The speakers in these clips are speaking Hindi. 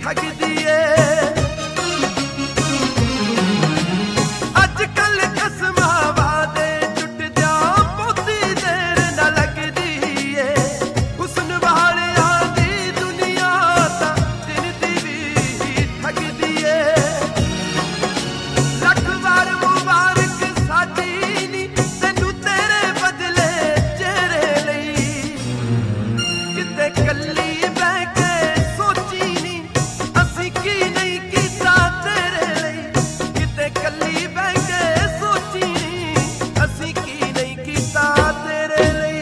ठगदी ए। अजकल कसमां वादे टुटदियां बहुती देर न लगदी ए। हुस्न वालियां दी दुनिया तां दिन दी भी ठगदी ए। लख वार मुबारक साडी नी तैनू तेरे बदले चेहरे लई। किते कल्ली बह के सोची नी असीं की नहीं कीता तेरे लई। किते कल्ली बह के सोची नी असीं की नहीं कीता तेरे लई।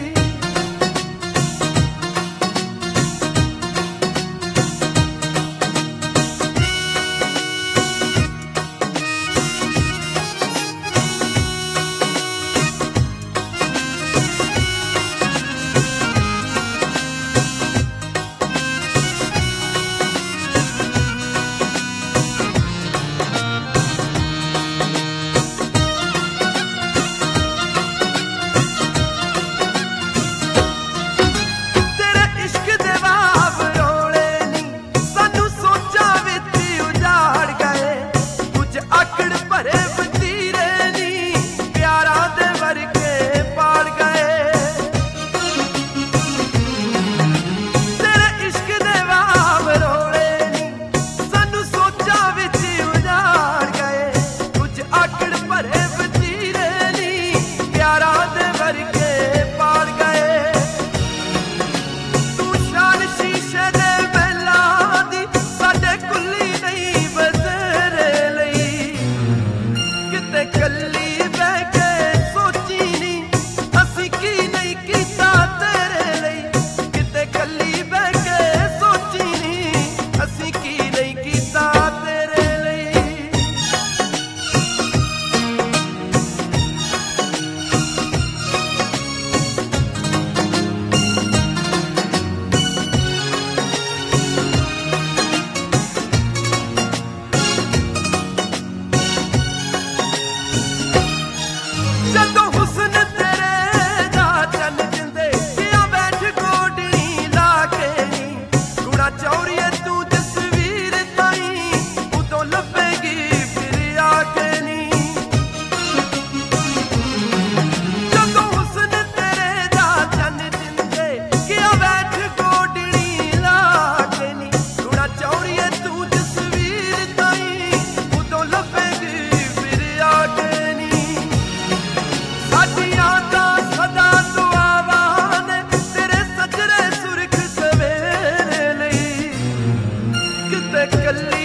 तेरे इश्क दे वाव रोले नी सानू सोचा विच उजाड़ गए। कुछ आकड़ भरे वतीरे नी प्यारां दे वर्गे पाड़ गए। तेरे इश्क दे वाव रोले नी सानू सोचा विच उजाड़ गए। कुछ आकड़ भरे वतीरे नी प्यारां दे वर्गे पाड़ गए। तू शान शीशे दे महलां दी साडे कुल्ली नहीं बसेरे लई। किते कल्ली बह के सोची नी असीं की नहीं कीता तेरे लई। किते कल्ली बह के सोची नी असीं की नहीं कीता तेरे लई। जदों हुस्न तेरे दा चन जिंदे किया बैठ गोडनी ला के नी। गुणा चौड़िए तू तस्वीर ताई उदों लभेगी फिर आके नी। जदों हुस्न तेरे दा चन जिंदे किया बैठ गोडनी ला के नी। गुणा चौड़िए तू तस्वीर ताई उदों लभेगी फिर आके नी। साडियां तां सदा दुआवां ने तेरे सजरे सुरख सवेरे लई। किते कल्ली